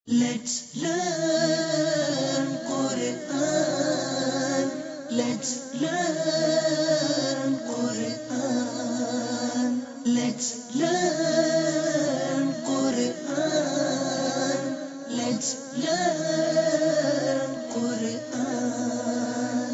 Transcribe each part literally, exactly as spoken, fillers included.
Let's learn Quran. Let's learn Quran. Let's learn Quran. Let's learn Quran.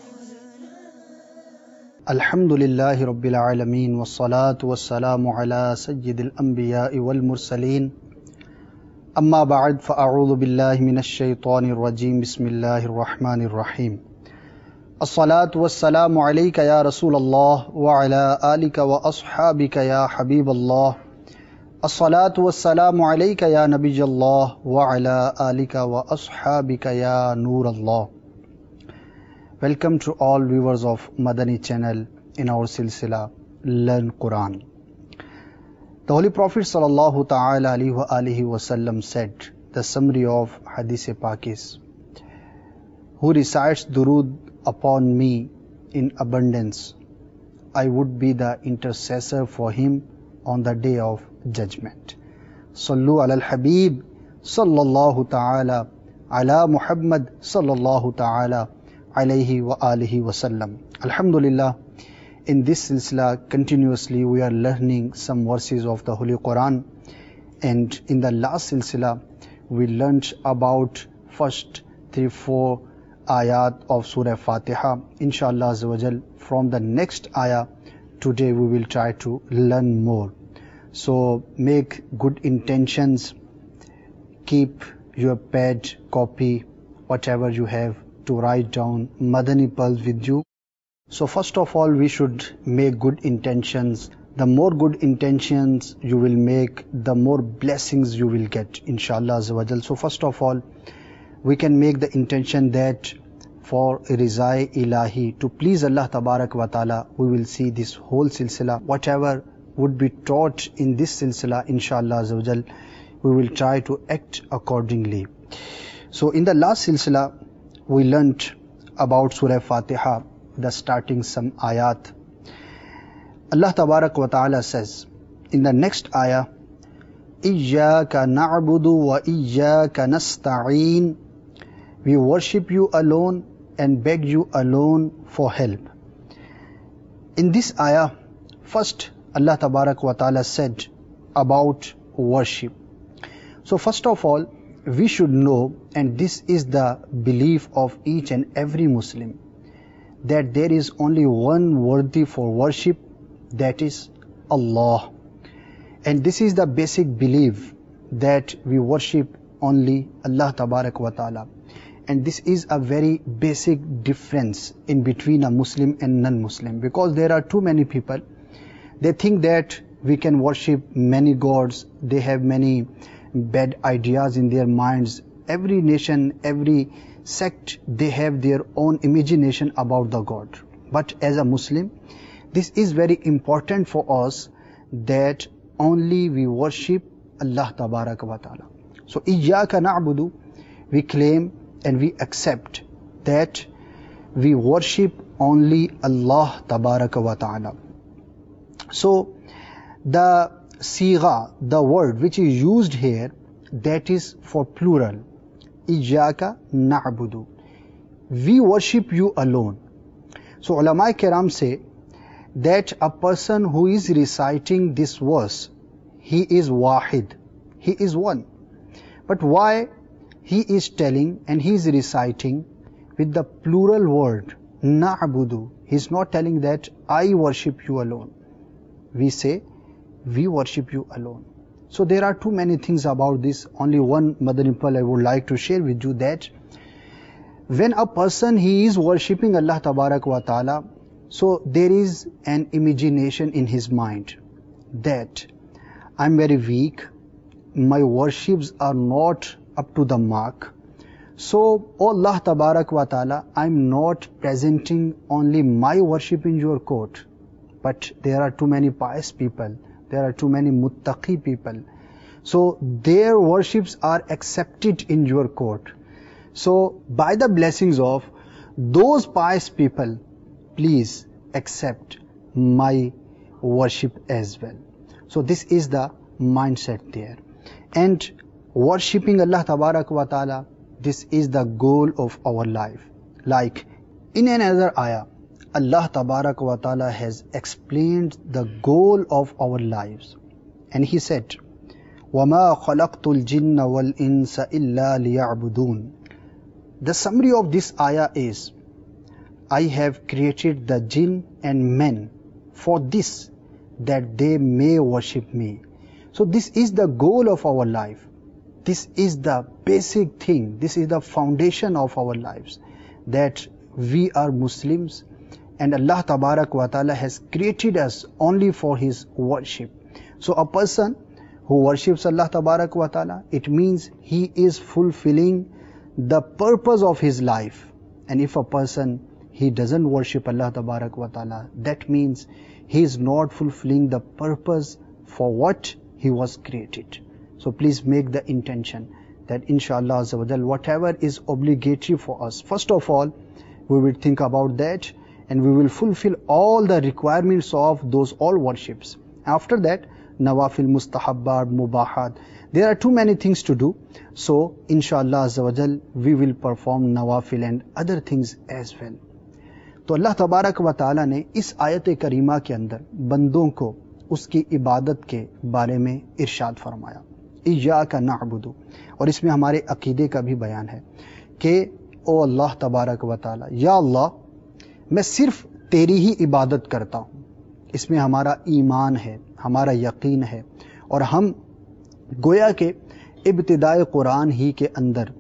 Alhamdulillahi Rabbil Alameen wassalatu wassalamu ala sayyidil anbiya'i wal mursaleen. Amma ba'd, fa'a'udhu billahi minash shaytanir rajim. Bismillahir rahmanir rahim. As-salatu wassalamu alayka ya Rasulallah wa ala alika wa ashabika ya Habiballah. As-salatu wassalamu alayka ya Nabiyallah wa ala alika wa ashabika ya Noorallah. Welcome to all viewers of Madani channel in our silsila Learn Quran. The Holy Prophet sallallahu ta'ala alayhi wa alihi wasallam said, the summary of Hadith Pak is, who recites durood upon me in abundance, I would be the intercessor for him on the day of judgment. Sallu ala al-Habib sallallahu ta'ala ala Muhammad sallallahu ta'ala alayhi wa alihi wasallam. Alhamdulillah, in this silsila continuously we are learning some verses of the Holy Quran, and in the last silsila we learnt about first three four ayat of Surah Fatiha. Inshallah Azza wa Jal, from the next ayah today we will try to learn more. So make good intentions, keep your pad, copy, whatever you have to write down Madani pearls with you. So first of all, we should make good intentions. The more good intentions you will make, the more blessings you will get, inshallah Azza wa Jal. So first of all, we can make the intention that for Rizai Ilahi, to please Allah Tabarak wa Ta'ala, we will see this whole silsila. Whatever would be taught in this silsila, inshallah Azza wa Jal, we will try to act accordingly. So in the last silsila, we learnt about Surah Fatiha, the starting some ayat. Allah Tabarak wa Ta'ala says in the next ayah, Iyyaka na'budu wa iyyaka nasta'een. We worship you alone and beg you alone for help. In this ayah, first Allah Tabarak wa Ta'ala said about worship. So first of all, we should know, and this is the belief of each and every Muslim, that there is only one worthy for worship, that is Allah. And this is the basic belief, that we worship only Allah Tabarak wa Ta'ala. And this is a very basic difference in between a Muslim and non-Muslim, because there are too many people, they think that we can worship many gods, they have many bad ideas in their minds. Every nation, every sect, they have their own imagination about the God. But as a Muslim, this is very important for us, that only we worship Allah Tabarak wa Ta'ala. So Iyyaka na'budu, we claim and we accept that we worship only Allah Tabarak wa Ta'ala. So the sigha, the word which is used here, that is for plural. Iyyaka na'budu. We worship you alone. So ulama kiram say that a person who is reciting this verse, he is wahid, he is one. But why he is telling and he is reciting with the plural word na'budu? He is not telling that I worship you alone. We say we worship you alone. So there are too many things about this. Only one Madani pearl I would like to share with you, that when a person he is worshipping Allah Tabarak wa Ta'ala, so there is an imagination in his mind that I'm very weak, my worships are not up to the mark. So, O Allah Tabarak wa Ta'ala, I'm not presenting only my worship in your court, but there are too many pious people, there are too many muttaqi people. So their worships are accepted in your court. So by the blessings of those pious people, please accept my worship as well. So this is the mindset there. And worshipping Allah Tabarak wa Ta'ala, this is the goal of our life. Like in another ayah, Allah Tabarak wa Ta'ala has explained the goal of our lives. And He said, وَمَا خَلَقْتُ الْجِنَّ وَالْإِنسَ إِلَّا لِيَعْبُدُونَ. The summary of this ayah is, I have created the jinn and men for this, that they may worship me. So this is the goal of our life. This is the basic thing. This is the foundation of our lives. That we are Muslims and Allah Tabarak wa Ta'ala has created us only for His worship. So a person who worships Allah Tabarak wa Ta'ala, it means he is fulfilling the purpose of his life. And if a person, he doesn't worship Allah Tabarak wa Ta'ala, that means he is not fulfilling the purpose for what he was created. So please make the intention that inshallah Azza wa Jal, whatever is obligatory for us, first of all, we will think about that and we will fulfill all the requirements of those all worships. After that, nawafil, mustahabbat, mubahat, there are too many things to do. So inshallah Azza wa Jal, we will perform nawafil and other things as well. तो अल्लाह तबारक व ताला ने इस आयत करीमा के अंदर बंदों को उसकी इबादत के बारे में इरशाद फरमाया, इय्याका नअबुदु, और इसमें हमारे अकीदे का भी बयान है कि ओ अल्लाह तबारक व ताला, या अल्लाह, मैं सिर्फ तेरी ही इबादत करता हूँ। इसमें हमारा ईमान है, हमारा यकीन है, और हम गोया के इब्तिदाए कुरान ही के अंदर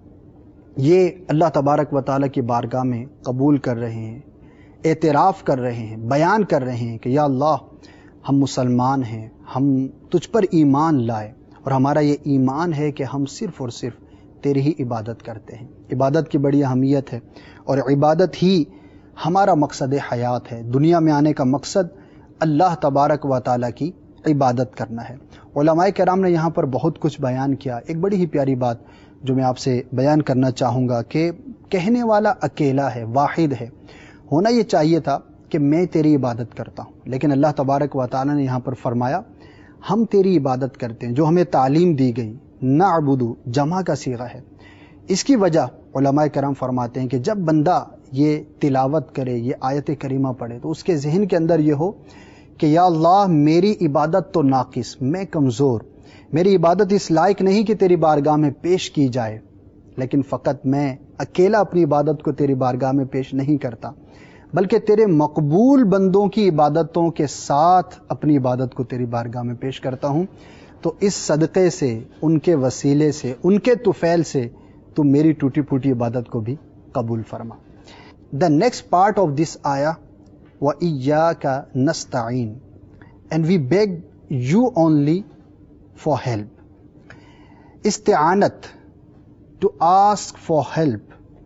ये अल्लाह तबारक व ताला की बारगाह में कबूल कर रहे हैं, एतराफ़ कर रहे हैं, बयान कर रहे हैं कि या अल्लाह, हम मुसलमान हैं, हम तुझ पर ईमान लाए और हमारा ये ईमान है कि हम सिर्फ़ और सिर्फ तेरी ही इबादत करते हैं। इबादत की बड़ी अहमियत है और इबादत ही हमारा मकसद हयात है। दुनिया में आने का मकसद अल्लाह तबारक व ताला की इबादत करना है। उलमाए किराम ने यहाँ पर बहुत कुछ बयान किया। एक बड़ी ही प्यारी बात जो मैं आपसे बयान करना चाहूँगा कि कहने वाला अकेला है, वाहिद है। होना ये चाहिए था कि मैं तेरी इबादत करता हूँ, लेकिन अल्लाह तबारक व ताला ने यहाँ पर फरमाया हम तेरी इबादत करते हैं, जो हमें तालीम दी गई। नअबुदु जमा का सीगा है। इसकी वजह उलमाए करम फरमाते हैं कि जब बंदा ये तिलावत करे, ये आयत करीमा पढ़े, तो उसके जहन के अंदर ये हो कि या अल्लाह, मेरी इबादत तो नाकिस, मैं कमज़ोर, मेरी इबादत इस लायक नहीं कि तेरी बारगाह में पेश की जाए, लेकिन फ़कत मैं अकेला अपनी इबादत को तेरी बारगाह में पेश नहीं करता, बल्कि तेरे मकबूल बंदों की इबादतों के साथ अपनी इबादत को तेरी बारगाह में पेश करता हूँ। तो इस सदक़े से, उनके वसीले से, उनके तुफ़ैल से तू मेरी टूटी फूटी इबादत को भी कबूल फरमा। The next part of this आया, व इय्याका नस्तईन, and we beg you only for help. इस्तिआनत, to ask for help,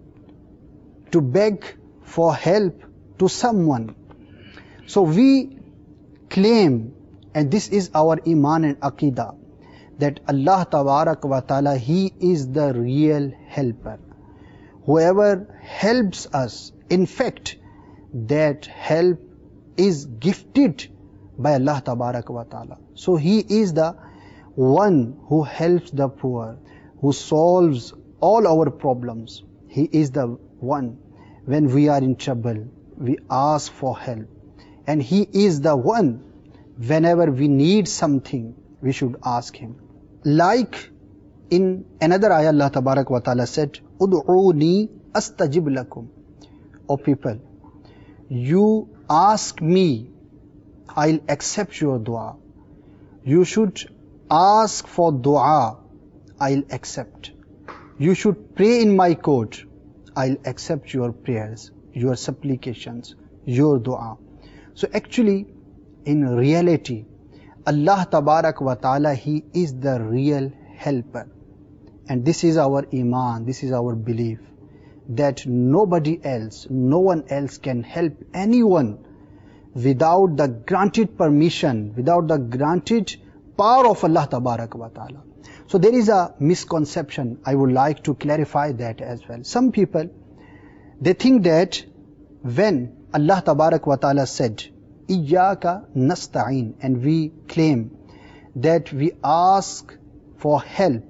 to beg for help to someone. So we claim, and this is our iman and aqidah, that Allah Tabarak wa Ta'ala, He is the real helper. Whoever helps us, in fact, that help is gifted by Allah Tabarak wa Ta'ala. So He is the one who helps the poor, who solves all our problems. He is the one. When we are in trouble, we ask for help. And He is the one, whenever we need something, we should ask Him. Like in another ayah, Allah Tabarak wa Ta'ala said, Ud'uni astajib lakum. O people, you ask me, I'll accept your dua. You should ask for dua, I'll accept. You should pray in my court, I'll accept your prayers, your supplications, your dua. So actually, in reality, Allah Tabarak wa Ta'ala, He is the real helper. And this is our iman, this is our belief, that nobody else, no one else can help anyone without the granted permission, without the granted power of Allah Tabarak wa Ta'ala. So there is a misconception. I would like to clarify that as well. Some people, they think that when Allah Tabarak wa Ta'ala said, Iyyaka nasta'in, and we claim that we ask for help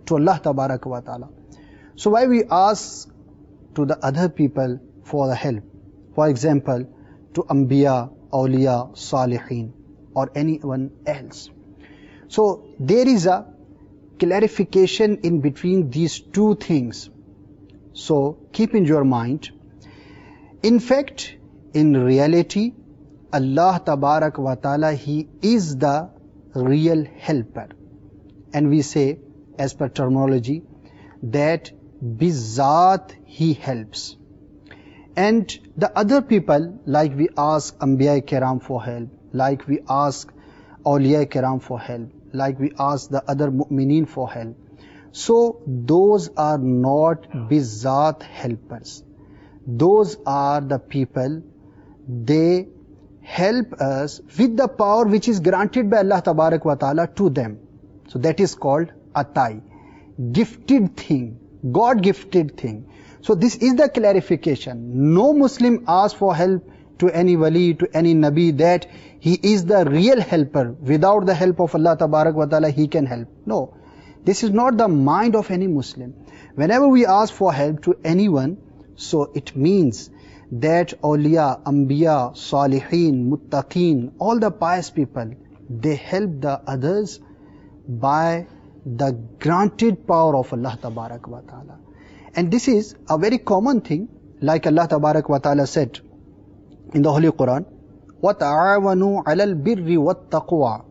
to Allah Tabarak wa Ta'ala. So why we ask to the other people for the help? For example, to Anbiya, Awliya, Salihin, or anyone else. So there is a clarification in between these two things. So keep in your mind. In fact, in reality, Allah Tabarak wa Ta'ala, He is the real helper. And we say, as per terminology, that bizat He helps. And the other people, like we ask Anbiya Kiram for help, like we ask Awliya Kiram for help, like we ask the other Mu'mineen for help. So those are not bizat helpers. Those are the people, they help us with the power which is granted by Allah Tabarak wa Ta'ala to them. So that is called atai, gifted thing, God gifted thing. So this is the clarification. No Muslim asks for help to any wali, to any nabi, that he is the real helper. Without the help of Allah Tabarak wa Ta'ala, he can help. No, this is not the mind of any Muslim. Whenever we ask for help to anyone, so it means that awliya, anbiya, salihin, muttaqeen, all the pious people, they help the others by the granted power of Allah Tabarak wa Ta'ala. And this is a very common thing, like Allah Tabarak wa Ta'ala said in the Holy Quran, وَتَعَاوَنُوا عَلَى الْبِرِّ وَالتَّقْوَى.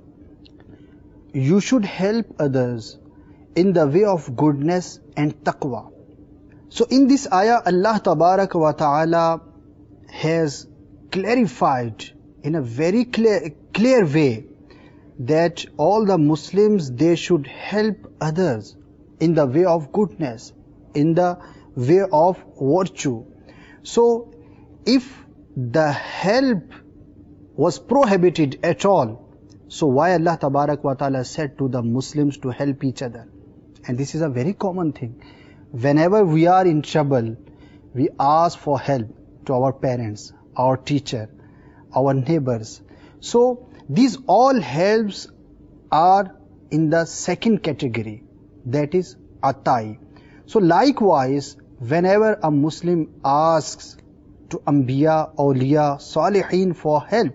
You should help others in the way of goodness and taqwa. So in this ayah, Allah Tabarak wa Ta'ala has clarified in a very clear, clear way that all the Muslims, they should help others in the way of goodness, in the way of virtue. So if the help was prohibited at all, so why Allah Tabarak wa Ta'ala said to the Muslims to help each other? And this is a very common thing. Whenever we are in trouble, we ask for help to our parents, our teacher, our neighbors. So these all helps are in the second category, that is atai. So likewise, whenever a Muslim asks to Anbiya, Awliya, Salihin for help,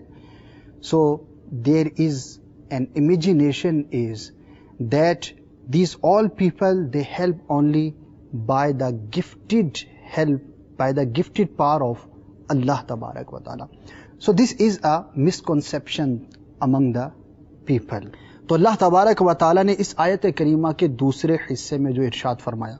so there is an imagination is that these all people, they help only by the gifted help, by the gifted power of Allah Tabarak wa Ta'ala. So this is a misconception among the people. تو اللہ تبارک و تعالیٰ نے اس آیت کریمہ کے دوسرے حصے میں جو ارشاد فرمایا،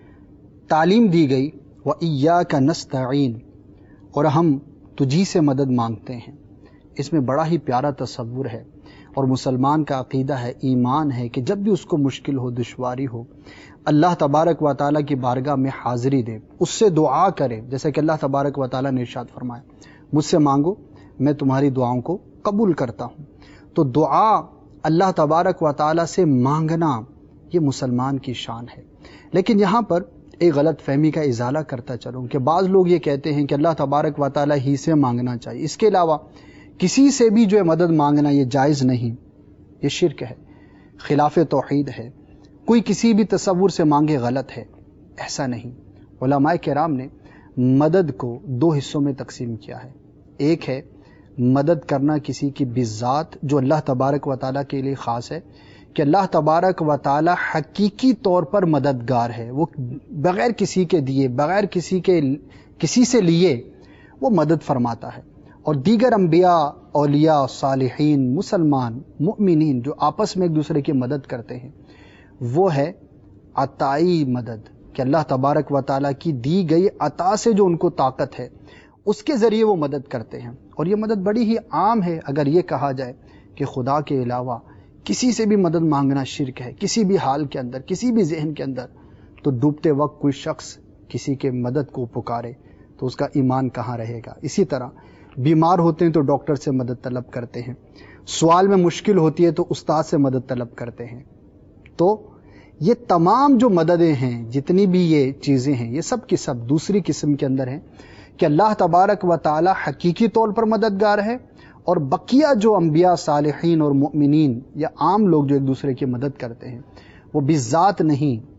تعلیم دی گئی وَإِيَّاكَ نَسْتَعِينُ، اور ہم تجھی سے مدد مانگتے ہیں. اس میں بڑا ہی پیارا تصور ہے، اور مسلمان کا عقیدہ ہے، ایمان ہے کہ جب بھی اس کو مشکل ہو، دشواری ہو، اللہ تبارک و تعالیٰ کی بارگاہ میں حاضری دے، اس سے دعا کرے. جیسے کہ اللہ تبارک و تعالیٰ نے ارشاد فرمایا، مجھ سے مانگو میں تمہاری دعاؤں کو قبول کرتا ہوں. تو دعا اللہ تبارک و تعالیٰ سے مانگنا یہ مسلمان کی شان ہے. لیکن یہاں پر ایک غلط فہمی کا ازالہ کرتا چلوں کہ بعض لوگ یہ کہتے ہیں کہ اللہ تبارک و تعالیٰ ہی سے مانگنا چاہیے، اس کے علاوہ کسی سے بھی جو ہے مدد مانگنا یہ جائز نہیں، یہ شرک ہے، خلاف توحید ہے. کوئی کسی بھی تصور سے مانگے غلط ہے، ایسا نہیں. علماء کرام نے مدد کو دو حصوں میں تقسیم کیا ہے. ایک ہے مدد کرنا کسی کی بذات جو اللہ تبارک و تعالیٰ کے لیے خاص ہے، کہ اللہ تبارک و تعالیٰ حقیقی طور پر مددگار ہے، وہ بغیر کسی کے دیے، بغیر کسی کے کسی سے لیے وہ مدد فرماتا ہے. اور دیگر انبیاء، اولیاء، صالحین، مسلمان، مؤمنین جو آپس میں ایک دوسرے کی مدد کرتے ہیں، وہ ہے عطائی مدد، کہ اللہ تبارک و تعالیٰ کی دی گئی عطا سے جو ان کو طاقت ہے اس کے ذریعے وہ مدد کرتے ہیں. اور یہ مدد بڑی ہی عام ہے. اگر یہ کہا جائے کہ خدا کے علاوہ کسی سے بھی مدد مانگنا شرک ہے، کسی بھی حال کے اندر، کسی بھی ذہن کے اندر، تو ڈوبتے وقت کوئی شخص کسی کے مدد کو پکارے تو اس کا ایمان کہاں رہے گا. اسی طرح بیمار ہوتے ہیں تو ڈاکٹر سے مدد طلب کرتے ہیں، سوال میں مشکل ہوتی ہے تو استاد سے مدد طلب کرتے ہیں. تو یہ تمام جو مددیں ہیں، جتنی بھی یہ چیزیں ہیں، یہ سب کی سب دوسری قسم کے اندر ہیں کہ اللہ تبارک و تعالی حقیقی طور پر مددگار ہے، اور بقیہ جو انبیاء، صالحین اور مؤمنین یا عام لوگ جو ایک دوسرے کی مدد کرتے ہیں، وہ بذات نہیں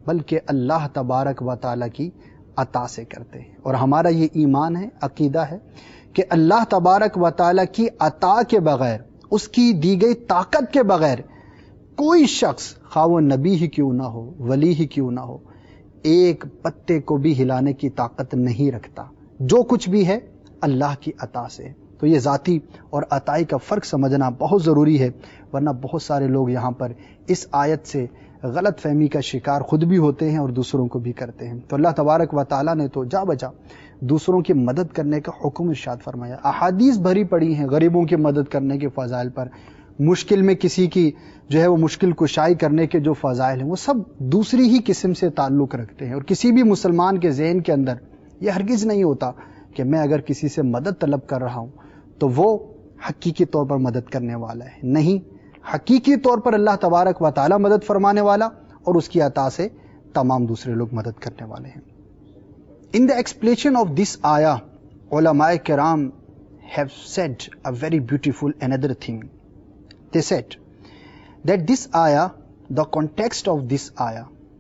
बल्कि अल्लाह तबारक व तआला की अता से करते हैं। और हमारा ये ईमान है, अकीदा है कि अल्लाह तबारक व तआला की अता के बगैर, उसकी दी गई ताकत के बगैर कोई शख्स, खा वो नबी ही क्यों ना हो, वली ही क्यों ना हो, एक पत्ते को भी हिलाने की ताकत नहीं रखता। जो कुछ भी है अल्लाह की अता से। तो ये जाती और अताई का फ़र्क समझना बहुत ज़रूरी है, वरना बहुत सारे लोग यहाँ पर इस आयत से गलत फहमी का शिकार खुद भी होते हैं और दूसरों को भी करते हैं। तो अल्लाह तबारक व तआला ने तो जा बजा दूसरों की मदद करने का हुक्म इरशाद फरमाया। अहादीस भरी पड़ी हैं गरीबों की मदद करने के फ़ज़ाइल पर, मुश्किल में किसी की जो है वो मुश्किल कुशाई करने के जो फ़ज़ाइल हैं वो सब दूसरी ही किस्म से ताल्लुक़ रखते हैं। और किसी भी मुसलमान के ज़हन के अंदर यह हरगिज़ नहीं होता कि मैं अगर किसी से मदद तलब कर रहा हूँ तो वो हकीकी तौर पर मदद करने वाला है। नहीं, हकीकी तौर पर अल्लाह तबारक व तआला मदद फरमाने वाला और उसकी अता से तमाम दूसरे लोग मदद करने वाले हैं। In the explanation of this आया, उलमाए किराम have said a very beautiful another thing. They said that this ayah, the context of this ayah,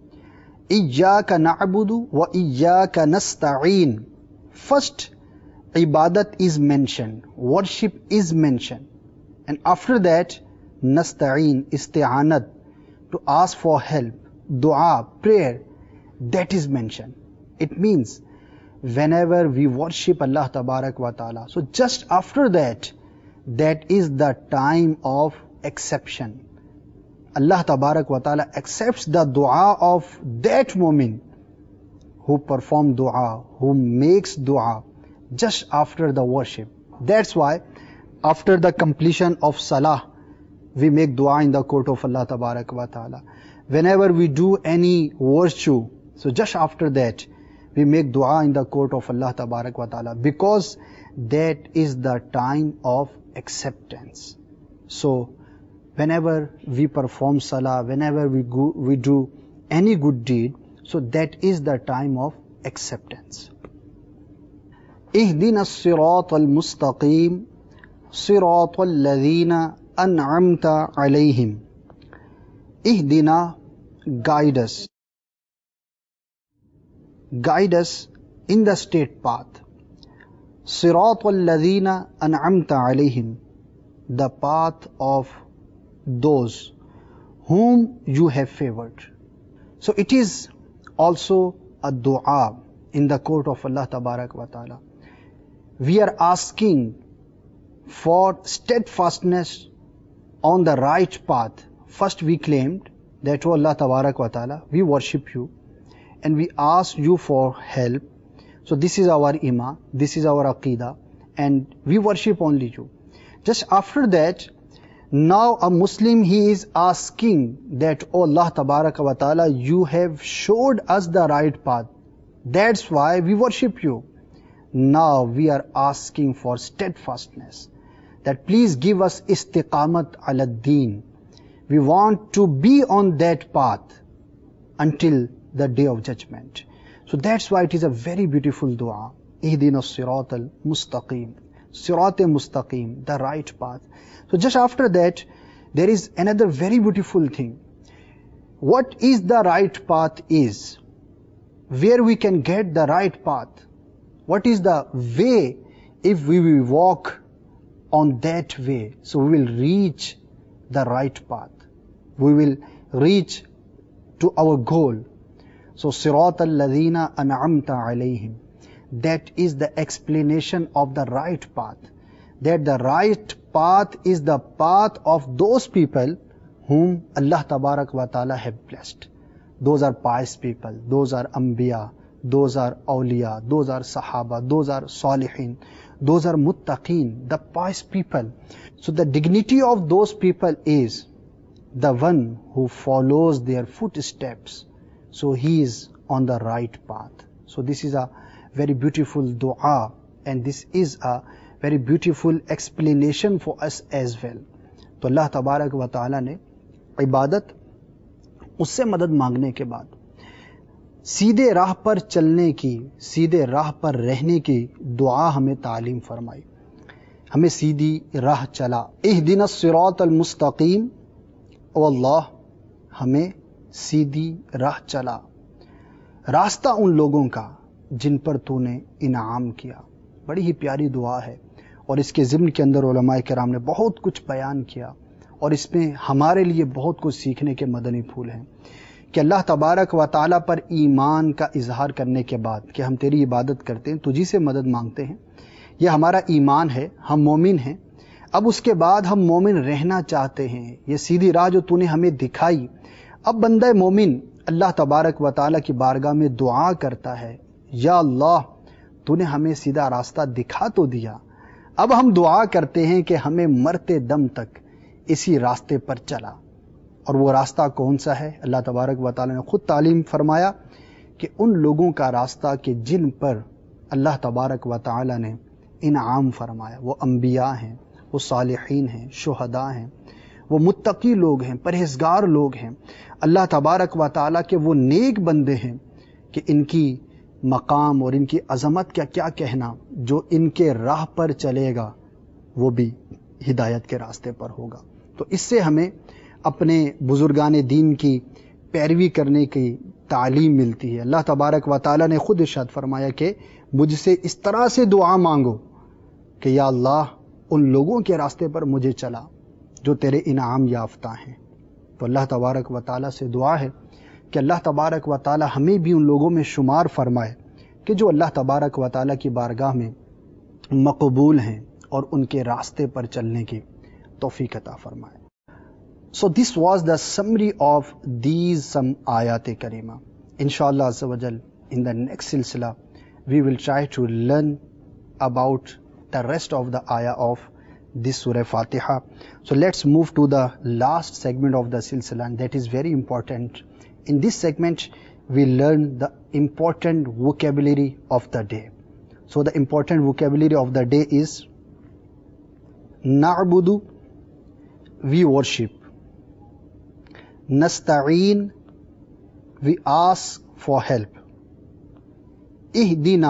Iyyaka na'budu wa iyyaka nasta'een. First, ibadat is mentioned, worship is mentioned, and after that, nasta'een, isti'anat, to ask for help, dua, prayer, that is mentioned. It means whenever we worship Allah Tabarak wa Ta'ala, so just after that, that is the time of exception. Allah Tabarak wa Ta'ala accepts the dua of that moment who perform dua, who makes dua just after the worship. That's why after the completion of salah, we make dua in the court of Allah Tabarak wa Ta'ala. Whenever we do any virtue, so just after that, we make dua in the court of Allah Tabarak wa Ta'ala, because that is the time of acceptance. So, whenever we perform salah, whenever we go, we do any good deed, so that is the time of acceptance. اهدنا الصراط المستقيم صراط الذين أنعمت عليهم. اهدنا, guide us. Guide us in the straight path. صراط الذين أنعمت عليهم, the path of those whom you have favored. So it is also a dua in the court of Allah Tabarak wa Ta'ala. We are asking for steadfastness on the right path. First we claimed that, O Allah Tabarak wa Ta'ala, we worship you and we ask you for help. So this is our iman, this is our aqidah, and we worship only you. Just after that, now a Muslim, he is asking that, O Allah Tabaraka wa Ta'ala, you have showed us the right path. That's why we worship you. Now we are asking for steadfastness, that please give us istiqamat ala deen. We want to be on that path until the day of judgment. So that's why it is a very beautiful dua. Ihdina as-sirat al-mustaqim. Sirat al-mustaqim, the right path. So just after that, there is another very beautiful thing. What is the right path is? Where we can get the right path? What is the way if we will walk on that way? So we will reach the right path. We will reach to our goal. So Sirat al-Ladhina an'amta alayhim. That is the explanation of the right path. That the right path is the path of those people whom Allah Tabarak wa Ta'ala have blessed. Those are pious people, those are Anbiya, those are Awliya, those are Sahaba, those are Salihin, those are Muttaqeen, the pious people. So the dignity of those people is the one who follows their footsteps. So he is on the right path. So this is a very beautiful dua, and this is a very beautiful explanation for us as well. तो अल्लाह तबारक व ताला ने इबादत, उससे मदद मांगने के बाद सीधे राह पर चलने की, सीधे राह पर रहने की दुआ हमें तालीम फरमाई, हमें सीधी राह चला। इहदिना सिरात अल-मुस्तकीम, ओ अल्लाह हमें सीधी राह चला, راستہ ان لوگوں کا جن پر تو نے انعام کیا. بڑی ہی پیاری دعا ہے اور اس کے ضمن کے اندر علماء کرام نے بہت کچھ بیان کیا اور اس میں ہمارے لیے بہت کچھ سیکھنے کے مدنی پھول ہیں کہ اللہ تبارک و تعالیٰ پر ایمان کا اظہار کرنے کے بعد کہ ہم تیری عبادت کرتے ہیں، تجھی سے مدد مانگتے ہیں، یہ ہمارا ایمان ہے، ہم مومن ہیں. اب اس کے بعد ہم مومن رہنا چاہتے ہیں، یہ سیدھی راہ جو تو نے ہمیں دکھائی. اب بندہ مومن اللہ تبارک و تعالیٰ کی بارگاہ میں دعا کرتا ہے، یا اللہ تو نے ہمیں سیدھا راستہ دکھا تو دیا، اب ہم دعا کرتے ہیں کہ ہمیں مرتے دم تک اسی راستے پر چلا. اور وہ راستہ کون سا ہے؟ اللہ تبارک و تعالیٰ نے خود تعلیم فرمایا کہ ان لوگوں کا راستہ کہ جن پر اللہ تبارک و تعالیٰ نے انعام فرمایا، وہ انبیاء ہیں، وہ صالحین ہیں، شہداء ہیں، وہ متقی لوگ ہیں، پرہیزگار لوگ ہیں. اللہ تبارک و تعالیٰ کے وہ نیک بندے ہیں کہ ان کی مقام اور ان کی عظمت کا کیا کہنا، جو ان کے راہ پر چلے گا وہ بھی ہدایت کے راستے پر ہوگا. تو اس سے ہمیں اپنے بزرگان دین کی پیروی کرنے کی تعلیم ملتی ہے. اللہ تبارک و تعالیٰ نے خود ارشاد فرمایا کہ مجھ سے اس طرح سے دعا مانگو کہ یا اللہ ان لوگوں کے راستے پر مجھے چلا جو تیرے انعام یافتہ ہیں. تو اللہ تبارک و تعالیٰ سے دعا ہے کہ اللہ تبارک و تعالیٰ ہمیں بھی ان لوگوں میں شمار فرمائے کہ جو اللہ تبارک و تعالیٰ کی بارگاہ میں مقبول ہیں اور ان کے راستے پر چلنے کی توفیق عطا فرمائے. So this was the summary of these some ayat karima. Inshallah Azza wa Jal, in the next silsila we will try to learn about the rest of the ayah of this Surah Fatiha. So let's move to the last segment of the silsila, and that is very important. In this segment we learn the important vocabulary of the day. So the important vocabulary of the day is na'budu, we worship. Nasta'een, we ask for help. Ihdina,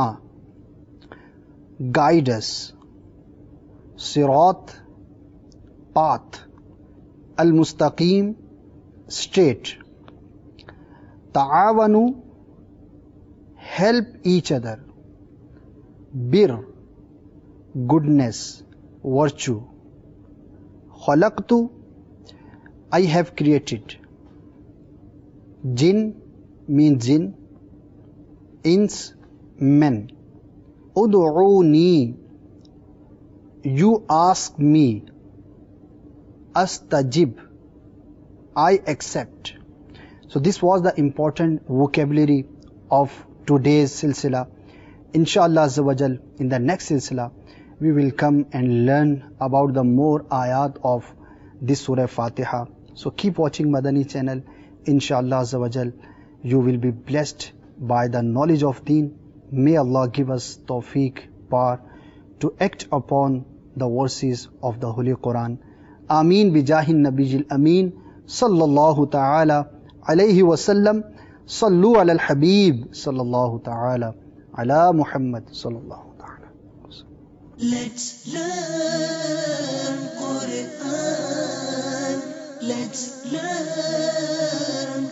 guide us. Sirat, path. Al-Mustaqim, straight. Ta'awanu, help each other. Bir, goodness, virtue. Khalaqtu, I have created. Jinn means jinn. Ins, men. Ud'uni, you ask me. Astajib, I accept. So this was the important vocabulary of today's silsila. Inshallah Azza wa Jal, in the next silsila we will come and learn about the more ayat of this Surah Fatiha. So keep watching Madani channel. Inshallah Azza wa Jal, you will be blessed by the knowledge of Deen. May Allah give us tawfiq, power to act upon the verses of the Holy Quran. Ameen bijahin nabiyil ameen sallallahu ta'ala alayhi wa sallam. Sallu ala al-habib sallallahu ta'ala ala Muhammad sallallahu ta'ala. Let's learn Quran. Let's learn